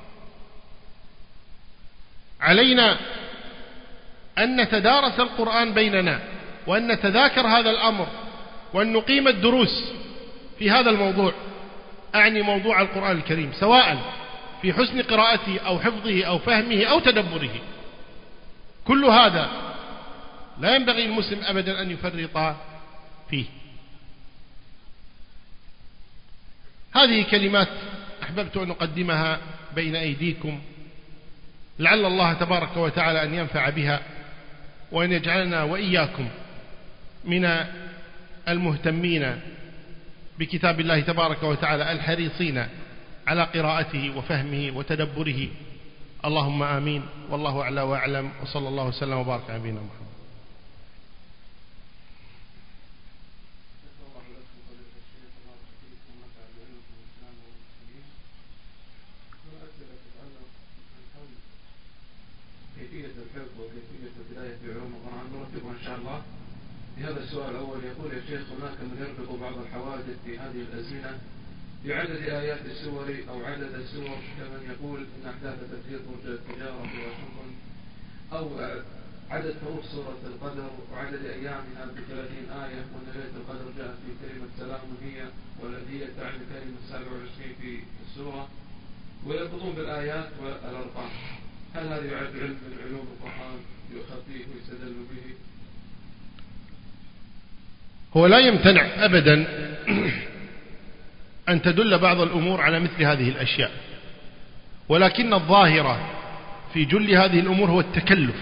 علينا أن نتدارس القرآن بيننا، وأن نتذاكر هذا الأمر، وأن نقيم الدروس في هذا الموضوع، أعني موضوع القرآن الكريم، سواء في حسن قراءته أو حفظه أو فهمه أو تدبره. كل هذا لا ينبغي المسلم أبدا أن يفرط فيه. هذه كلمات أحببت أن أقدمها بين أيديكم، لعل الله تبارك وتعالى أن ينفع بها، وأن يجعلنا وإياكم من المهتمين بكتاب الله تبارك وتعالى الحريصين على قراءته وفهمه وتدبره. اللهم آمين، والله أعلى وأعلم، وصلى الله وسلم وبارك على نبينا محمد. كيفية الحفظ وكيفية البداية في علوم القرآن نرتبها إن شاء الله. بهذا السؤال الأول يقول: يا شيخ، هناك من يربط بعض الحوادث في هذه الأزمنة بعدد آيات السور أو عدد السور، كمن يقول إن أحداث تفجير برج التجارة في واشنطن، أو عدد حروف سورة القدر وعدد أيامها بثلاثين آية، وأن ليلة القدر جاءت في كلمة سلام هي والذي تعني كلمة سبع وعشرين في السورة، ويربطون بالآيات والأرقام. هل هذا يعد علم من علوم القرآن يؤخذ فيه ويستدل به؟ هو لا يمتنع أبدا أن تدل بعض الأمور على مثل هذه الأشياء، ولكن الظاهرة في جل هذه الأمور هو التكلف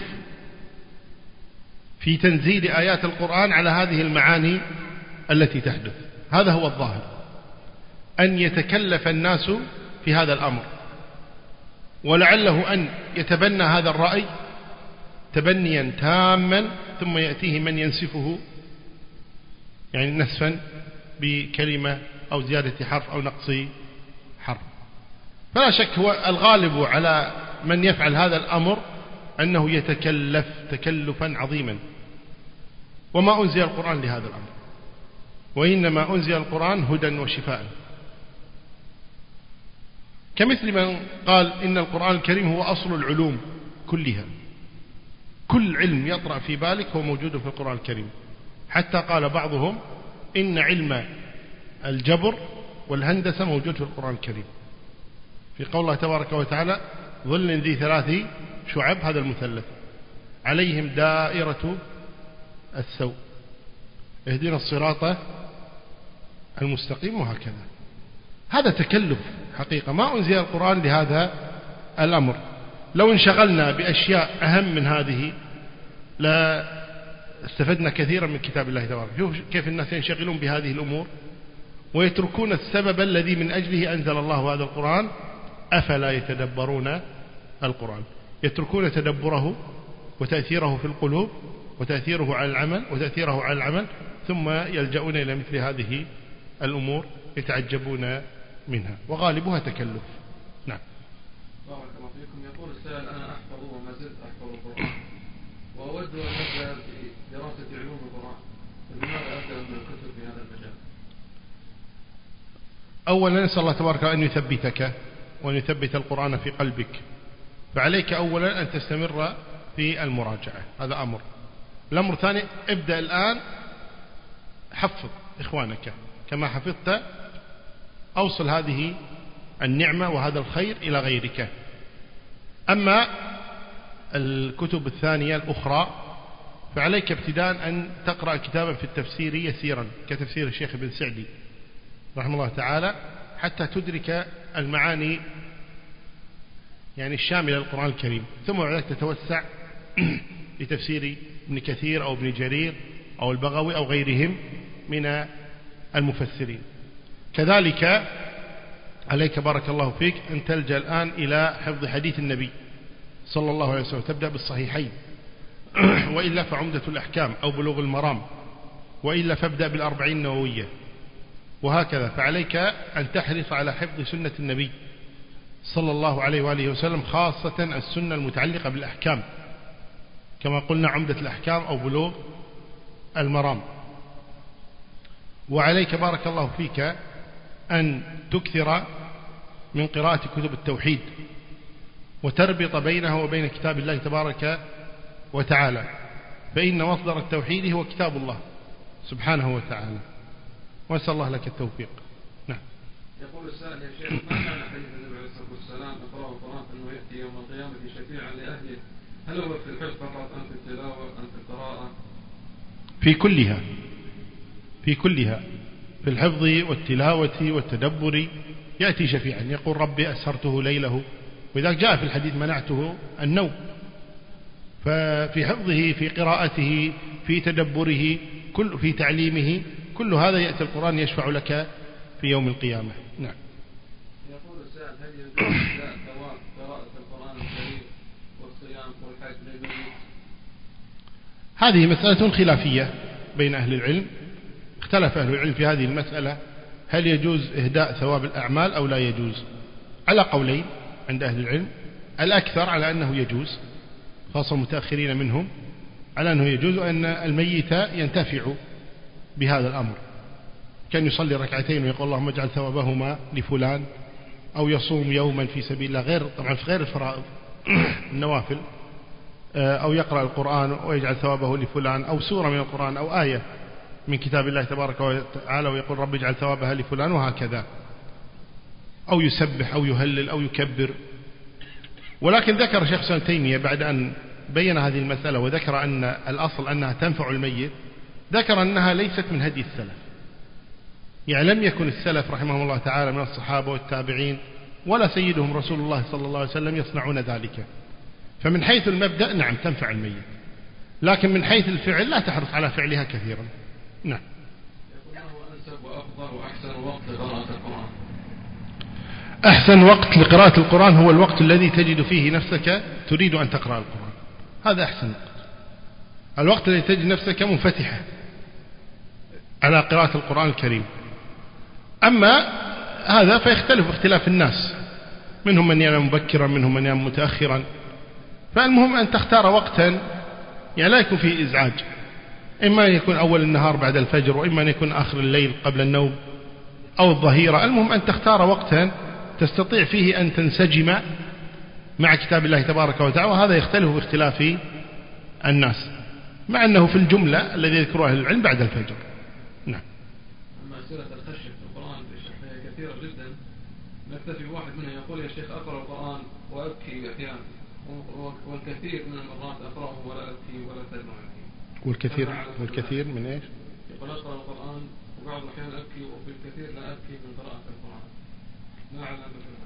في تنزيل آيات القرآن على هذه المعاني التي تحدث. هذا هو الظاهر، أن يتكلف الناس في هذا الأمر، ولعله أن يتبنى هذا الرأي تبنيا تاما ثم يأتيه من ينسفه، يعني نسفا بكلمة أو زيادة حرف أو نقص حرف. فلا شك هو الغالب على من يفعل هذا الأمر أنه يتكلف تكلفا عظيما، وما أنزل القرآن لهذا الأمر، وإنما أنزل القرآن هدى وشفاء. كمثل من قال إن القرآن الكريم هو أصل العلوم كلها، كل علم يطرأ في بالك هو موجود في القرآن الكريم، حتى قال بعضهم إن علم الجبر والهندسة موجود في القرآن الكريم، في قول الله تبارك وتعالى: ظل ذي ثلاث شعب، هذا المثلث، عليهم دائرة السوء، اهدنا الصراط المستقيم، وهكذا. هذا تكلف حقيقة، ما أنزل القرآن لهذا الأمر. لو انشغلنا بأشياء أهم من هذه لا استفدنا كثيرا من كتاب الله تبارك. شوف كيف الناس ينشغلون بهذه الأمور ويتركون السبب الذي من أجله أنزل الله هذا القرآن. أفلا يتدبرون القرآن؟ يتركون تدبره وتأثيره في القلوب وتأثيره على العمل وتأثيره على العمل، ثم يلجؤون إلى مثل هذه الأمور يتعجبون منها، وغالبها تكلف. نعم. بارك الله فيكم. يقول السائل: أنا أحفظ وما زلت أحفظ القرآن، وأود أن أبدأ في دراسة علوم القرآن، فلماذا أبدأ من الكتب في هذا المجال؟ أولا نسأل الله تبارك أن يثبتك وأن يثبت القرآن في قلبك، فعليك أولا أن تستمر في المراجعة، هذا أمر. الأمر الثاني: ابدأ الآن حفظ إخوانك كما حفظت، أوصل هذه النعمة وهذا الخير إلى غيرك. أما الكتب الثانية الأخرى فعليك ابتداء أن تقرأ كتابا في التفسير يسيرا كتفسير الشيخ ابن سعدي رحمه الله تعالى، حتى تدرك المعاني يعني الشاملة للقرآن الكريم، ثم بعد تتوسع لتفسير ابن كثير أو ابن جرير أو البغوي أو غيرهم من المفسرين. كذلك عليك بارك الله فيك أن تلجأ الآن إلى حفظ حديث النبي صلى الله عليه وسلم، تبدأ بالصحيحين، وإلا فعمدة الأحكام أو بلوغ المرام، وإلا فابدأ بالأربعين النووية، وهكذا. فعليك أن تحرص على حفظ سنة النبي صلى الله عليه وآله وسلم، خاصة السنة المتعلقة بالأحكام، كما قلنا عمدة الأحكام أو بلوغ المرام. وعليك بارك الله فيك أن تكثر من قراءة كتب التوحيد، وتربط بينها وبين كتاب الله تبارك وتعالى، فإن مصدر التوحيد هو كتاب الله سبحانه وتعالى، وأسأل الله لك التوفيق. نعم. يقول السائل: يا شيخ، ما كان حديث النبي عليه الصلاة والسلام اقرأوا القرآن أنه يأتي يوم القيامة شفيعا لأهله؟ هل هو في الحفظ فقط أم في التلاوة أم في القراءة؟ في كلها، في كلها، في الحفظ والتلاوة والتدبر يأتي شفيعا. يقول: ربي أسهرته ليله، وإذا جاء في الحديث منعته النوم. ففي حفظه، في قراءته، في تدبره، كل في تعليمه، كل هذا يأتي القرآن يشفع لك في يوم القيامة. نعم. يقول السائل هل يجوز إهداء ثواب قراءة القرآن الكريم والصيام والحج للميت؟ هذه مسألة خلافية بين أهل العلم، اختلف أهل العلم في هذه المسألة، هل يجوز إهداء ثواب الأعمال أو لا يجوز؟ على قولين عند أهل العلم، الأكثر على أنه يجوز، خاصة المتأخرين منهم على أنه يجوز، وأن الميت ينتفع بهذا الأمر، كان يصلي ركعتين ويقول اللهم اجعل ثوابهما لفلان، أو يصوم يوما في سبيل الله، غير طبعا في غير الفرائض النوافل، أو يقرأ القرآن ويجعل ثوابه لفلان، أو سورة من القرآن أو آية من كتاب الله تبارك وتعالى ويقول رب اجعل ثوابها لفلان، وهكذا، أو يسبح أو يهلل أو يكبر. ولكن ذكر شيخ ابن تيمية بعد أن بين هذه المسألة وذكر أن الأصل أنها تنفع الميت، ذكر أنها ليست من هدي السلف، يعني لم يكن السلف رحمهم الله تعالى من الصحابة والتابعين ولا سيدهم رسول الله صلى الله عليه وسلم يصنعون ذلك. فمن حيث المبدأ نعم تنفع الميت، لكن من حيث الفعل لا تحرص على فعلها كثيرا. نعم. يقول له أنسب وأفضل وأحسن وقت لقراءة القرآن؟ أحسن وقت لقراءة القرآن هو الوقت الذي تجد فيه نفسك تريد أن تقرأ القرآن، هذا أحسن وقت، الوقت الذي تجد نفسك منفتحة على قراءة القرآن الكريم. أما هذا فيختلف اختلاف الناس، منهم من ينام مبكرا منهم من ينام متأخرا، فالمهم أن تختار وقتا يعني لا يكون فيه إزعاج، إما أن يكون أول النهار بعد الفجر، وإما أن يكون آخر الليل قبل النوم أو الظهيرة، المهم أن تختار وقتا تستطيع فيه أن تنسجم مع كتاب الله تبارك وتعالى، وهذا يختلف باختلاف الناس، مع أنه في الجملة الذي يذكره أهل العلم بعد الفجر. نعم. أما أسئلة الخشية في القرآن هي كثيرة جدا، نكتفي بواحد منها. يقول يا شيخ أقرأ القرآن وأبكي أحيانا، والكثير من المرات أقرأه ولا أبكي ولا تدمع. والكثير والكثير من إيش؟ يقول أقرأ القرآن وبعض الأحيان أبكي، وبالكثير لا أبكي من قراءة القرآن، ما أعلم بفعل.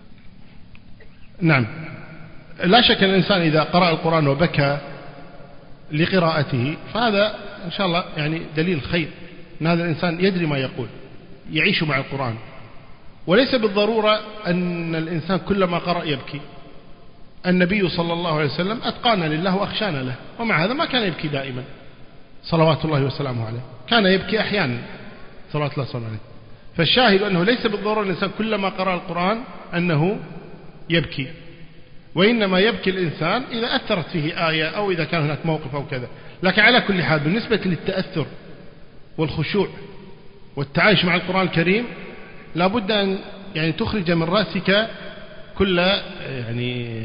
نعم، لا شك أن الإنسان إذا قرأ القرآن وبكى لقراءته فهذا إن شاء الله يعني دليل خير أن هذا الإنسان يدري ما يقول، يعيش مع القرآن، وليس بالضرورة أن الإنسان كلما قرأ يبكي. النبي صلى الله عليه وسلم أتقانا لله وأخشانا له، ومع هذا ما كان يبكي دائما صلوات الله وسلامه عليه، كان يبكي أحيانا صلوات الله وسلامه عليه. فالشاهد أنه ليس بالضرورة الإنسان كلما قرأ القرآن أنه يبكي، وإنما يبكي الإنسان إذا أثرت فيه آية أو إذا كان هناك موقف أو كذا. لكن على كل حال بالنسبة للتأثر والخشوع والتعايش مع القرآن الكريم لابد أن يعني تخرج من رأسك كل يعني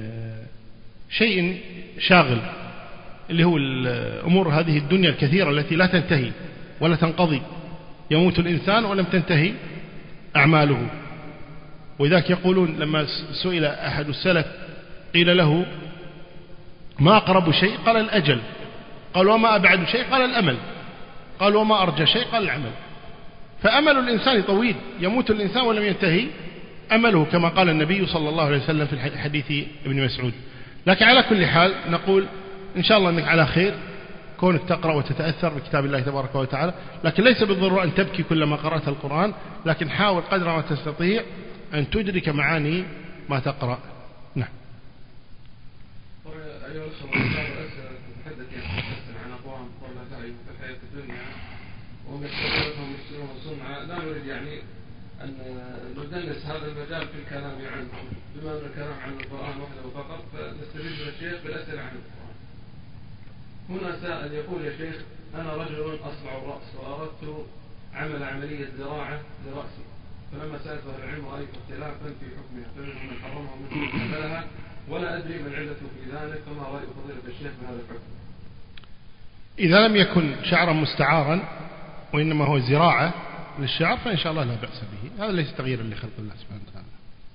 شيء شاغل، اللي هو الأمور هذه الدنيا الكثيرة التي لا تنتهي ولا تنقضي، يموت الإنسان ولم تنتهي أعماله. وذاك يقولون لما سئل أحد السلف قيل له ما أقرب شيء؟ قال الأجل. قال وما أبعد شيء؟ قال الأمل. قال وما أرجى شيء؟ قال العمل. فأمل الإنسان طويل، يموت الإنسان ولم ينتهي أمله، كما قال النبي صلى الله عليه وسلم في حديث ابن مسعود. لكن على كل حال نقول إن شاء الله أنك على خير كونك تقرأ وتتأثر بكتاب الله تبارك وتعالى، لكن ليس بالضرورة أن تبكي كلما قرأت القرآن، لكن حاول قدر ما تستطيع أن تدرك معاني ما تقرأ. نعم. أيها الأخوة، نتحدث عن أقوام ضلت عليهم في الحياة الدنيا وهم يستطيعون يسيرون صنعا، لا نريد يعني أن ندنس هذا المجال في الكلام عنه، بما أن الكلام عن القرآن وحده فقط، فنستفيد من الشيخ بالأسئلة عن القرآن. هنا سائل يقول يا شيخ أنا رجل أصلع الرأس وأردت عمل عملية زراعة لرأسي، فلما سألت أهل العلم رأيت اختلافا في حكمها، فمنهم من حرمها ومنهم من حللها، ولا أدري ما العلة في ذلك، فما رأي فضيلة الشيخ بهذا الحكم؟ إذا لم يكن شعرا مستعارا وإنما هو زراعة للشعر فإن شاء الله لا بأس به، هذا ليس تغييرا لخلق الله سبحانه وتعالى.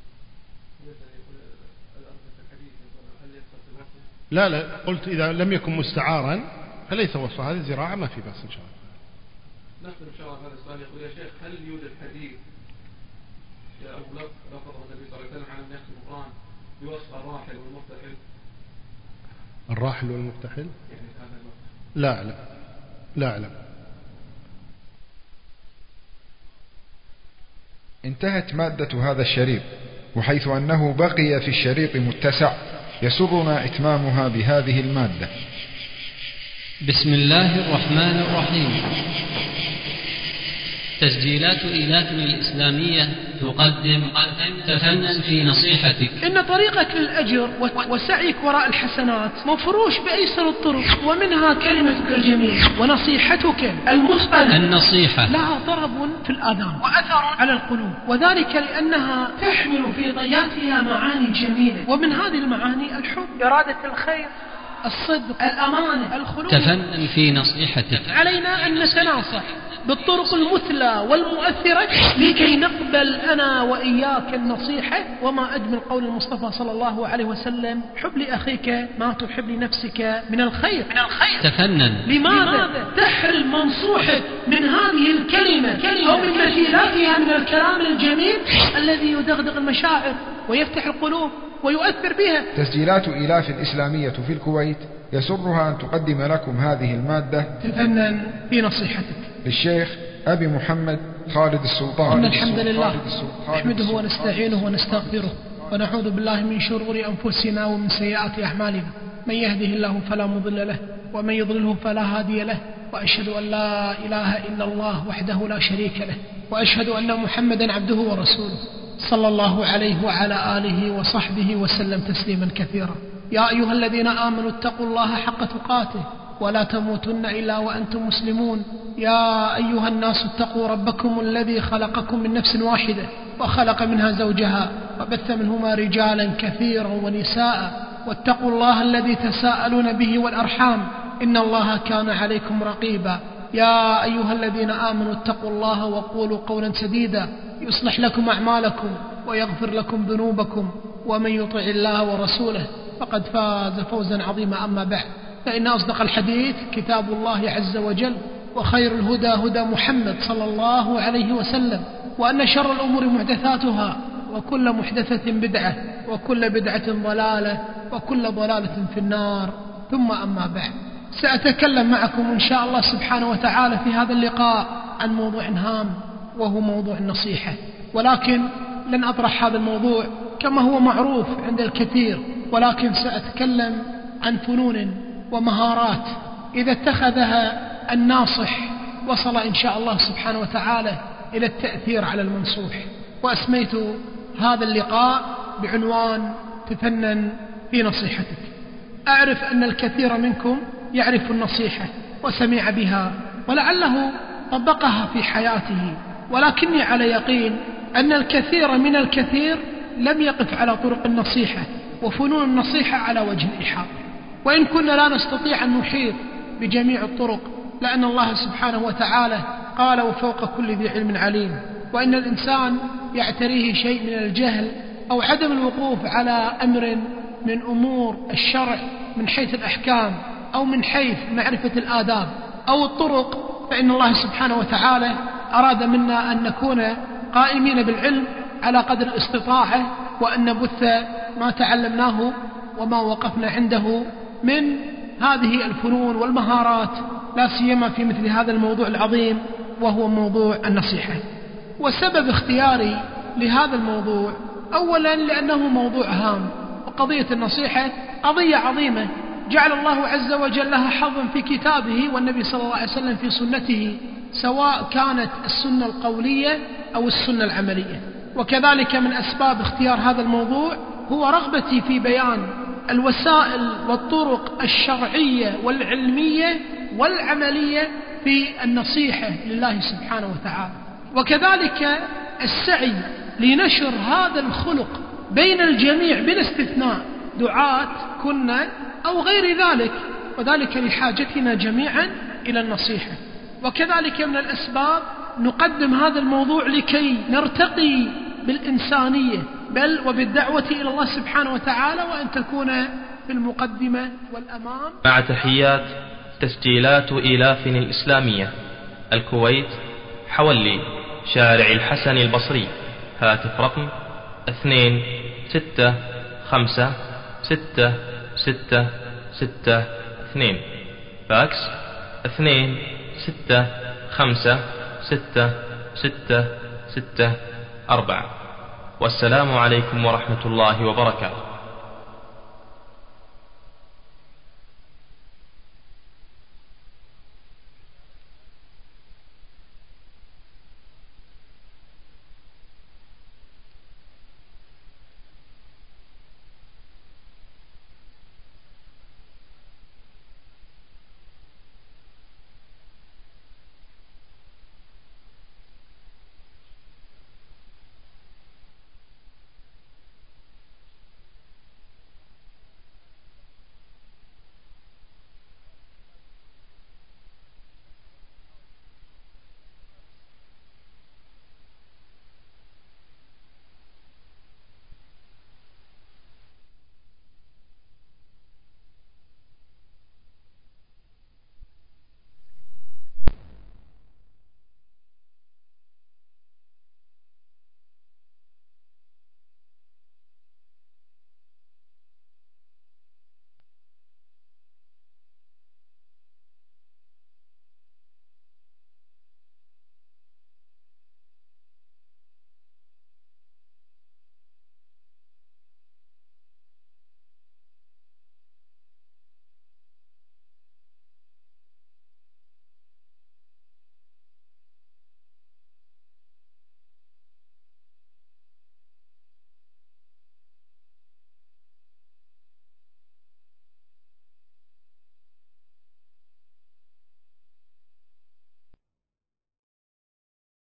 لا لا قلت إذا لم يكن مستعارا فليس وصف، هذه زراعة ما في بأس إن شاء الله. نختم إن شاء الله هذا السؤال. يقول يا شيخ هل يوجد حديث يا أبو لفظ النبي صلى الله عليه وسلم عن أن يختم القرآن بوصف الراحل والمرتحل؟ الراحل والمرتحل؟ يعني هذا الوقت. لا لا لا أعلم. انتهت مادة هذا الشريط، وحيث أنه بقي في الشريط متسع يسرنا إتمامها بهذه المادة. بسم الله الرحمن الرحيم. تسجيلات إيلافنا الإسلامية تقدم تفنن في نصيحتك. إن طريقك للأجر وسعيك وراء الحسنات مفروش بأيسر الطرق، ومنها كلمتك الجميل ونصيحتك المثقلة. النصيحة لها طرب في الآذان وأثر على القلوب، وذلك لأنها تحمل في طياتها معاني جميلة، ومن هذه المعاني الحب، إرادة الخير، الصدق، الأمانة، الخلود. تفنن في نصيحتك. علينا أن نتناصح بالطرق المثلى والمؤثرة لكي نقبل أنا وإياك النصيحة. وما أجمل قول المصطفى صلى الله عليه وسلم: حب لأخيك ما تحب لنفسك من الخير. من الخير. تفنن. لماذا تحرم منصوحك من هذه الكلمة أو من مثيلاتها من الكلام الجميل الذي يدغدغ المشاعر ويفتح القلوب ويؤثر بها؟ تسجيلات إيلاف الإسلامية في الكويت يسرها أن تقدم لكم هذه المادة تفنن في نصيحتك للشيخ أبي محمد خالد السلطان. إن الحمد لله نحمده ونستعينه ونستغفره، ونعوذ بالله من شرور أنفسنا ومن سيئات أعمالنا. من يهده الله فلا مضل له، ومن يضلله فلا هادي له، وأشهد أن لا إله إلا الله وحده لا شريك له، وأشهد أن محمدا عبده ورسوله صلى الله عليه وعلى آله وصحبه وسلم تسليما كثيرا. يا أيها الذين آمنوا اتقوا الله حق تقاته ولا تموتن إلا وأنتم مسلمون. يا أيها الناس اتقوا ربكم الذي خلقكم من نفس واحدة وخلق منها زوجها وبث منهما رجالا كثيرا ونساء، واتقوا الله الذي تساءلون به والأرحام إن الله كان عليكم رقيبا. يا أيها الذين آمنوا اتقوا الله وقولوا قولا سديدا يصلح لكم أعمالكم ويغفر لكم ذنوبكم، ومن يطع الله ورسوله فقد فاز فوزا عظيما. أما بعد، فإن أصدق الحديث كتاب الله عز وجل، وخير الهدى هدى محمد صلى الله عليه وسلم، وأن شر الأمور محدثاتها، وكل محدثة بدعة، وكل بدعة ضلالة، وكل ضلالة في النار. ثم أما بعد، سأتكلم معكم إن شاء الله سبحانه وتعالى في هذا اللقاء عن موضوع هام، وهو موضوع النصيحة. ولكن لن أطرح هذا الموضوع كما هو معروف عند الكثير، ولكن سأتكلم عن فنون ومهارات إذا اتخذها الناصح وصل إن شاء الله سبحانه وتعالى إلى التأثير على المنصوح. وأسميت هذا اللقاء بعنوان تفنن في نصيحتك. أعرف أن الكثير منكم يعرف النصيحة وسمع بها ولعله طبقها في حياته، ولكني على يقين أن الكثير من الكثير لم يقف على طرق النصيحة وفنون النصيحة على وجه الإحاطة. وإن كنا لا نستطيع أن نحيط بجميع الطرق، لأن الله سبحانه وتعالى قال: وفوق كل ذي علم عليم. وإن الإنسان يعتريه شيء من الجهل أو عدم الوقوف على أمر من أمور الشرع من حيث الأحكام أو من حيث معرفة الآداب أو الطرق، فإن الله سبحانه وتعالى أراد منا أن نكون قائمين بالعلم على قدر الاستطاعة، وأن نبث ما تعلمناه وما وقفنا عنده من هذه الفنون والمهارات، لا سيما في مثل هذا الموضوع العظيم وهو موضوع النصيحة. وسبب اختياري لهذا الموضوع أولا لأنه موضوع هام، وقضية النصيحة قضية عظيمة جعل الله عز وجل لها حظا في كتابه والنبي صلى الله عليه وسلم في سنته، سواء كانت السنة القولية أو السنة العملية. وكذلك من أسباب اختيار هذا الموضوع هو رغبتي في بيان الوسائل والطرق الشرعية والعلمية والعملية في النصيحة لله سبحانه وتعالى، وكذلك السعي لنشر هذا الخلق بين الجميع بلا استثناء، دعاة كنا أو غير ذلك، وذلك لحاجتنا جميعا إلى النصيحة. وكذلك من الأسباب نقدم هذا الموضوع لكي نرتقي بالإنسانية بل وبالدعوة إلى الله سبحانه وتعالى، وأن تكون في المقدمة والأمام. مع تحيات تسجيلات إيلاف الإسلامية الكويت، حولي شارع الحسن البصري، هاتف رقم اثنين ستة خمسة ستة ستة ستة اثنين، فاكس اثنين ستة خمسة ستة ستة ستة أربعة. والسلام عليكم ورحمة الله وبركاته.